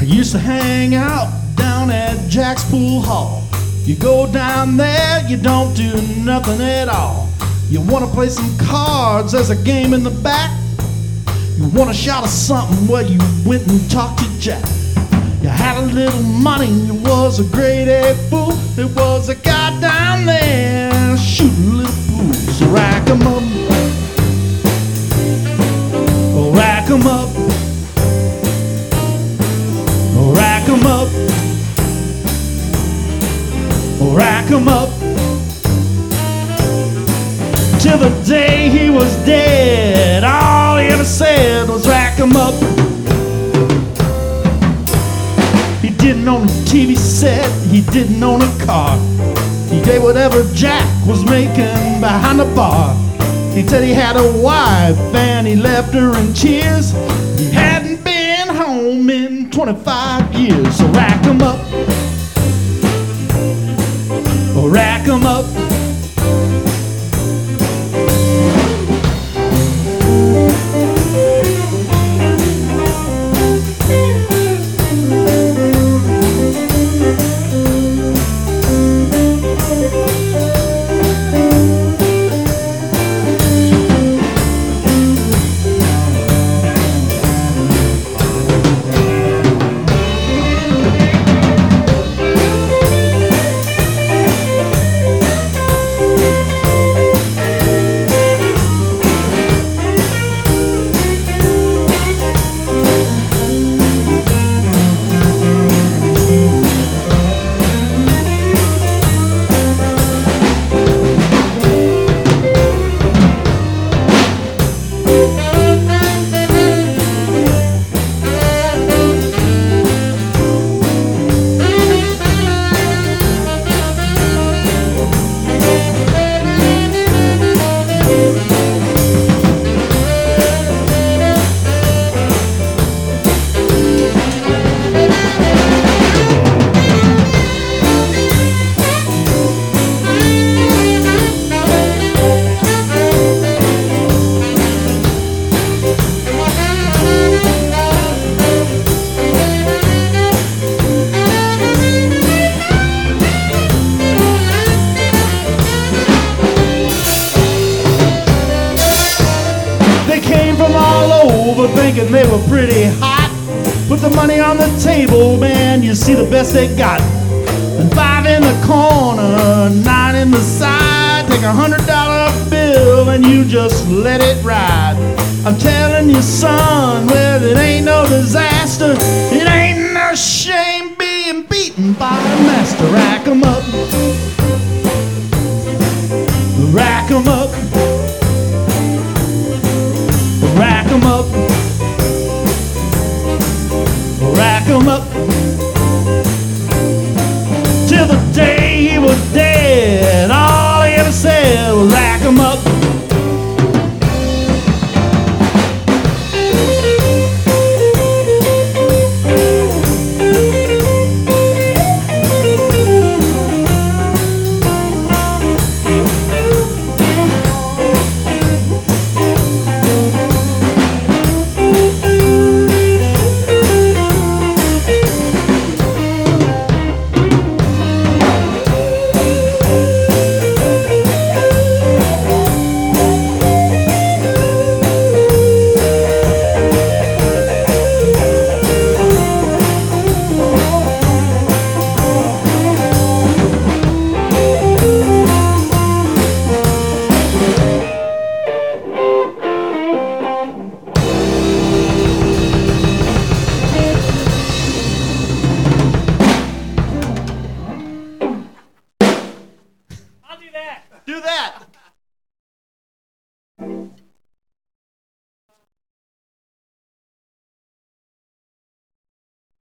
Used to hang out down at Jack's Pool Hall. You go down there, you don't do nothing at all. You wanna play some cards, there's a game in the back. You want a shot of something, well you went and talked to Jack. You had a little money, you was a grade A fool. There was a guy down there shooting little fools. So rack 'em up, oh, rack 'em up, oh, rack 'em up, oh, rack 'em up. Till the day he was dead, all he ever said was rack 'em up. He didn't own a TV set, he didn't own a car. He gave whatever Jack was making behind the bar. He said he had a wife and he left her in tears. He hadn't been home in 25 years. So rack 'em up, oh, rack 'em up. Thinking they were pretty hot. Put the money on the table, man, you see the best they got. And 5 in the corner, 9 in the side. Take $100 bill and you just let it ride. I'm telling you, son, well, it ain't no disaster. It ain't no shame being beaten by a master. Rack 'em up, rack 'em up, rack 'em up, rack 'em up. Till the day he was dead, all he ever said was rack 'em up.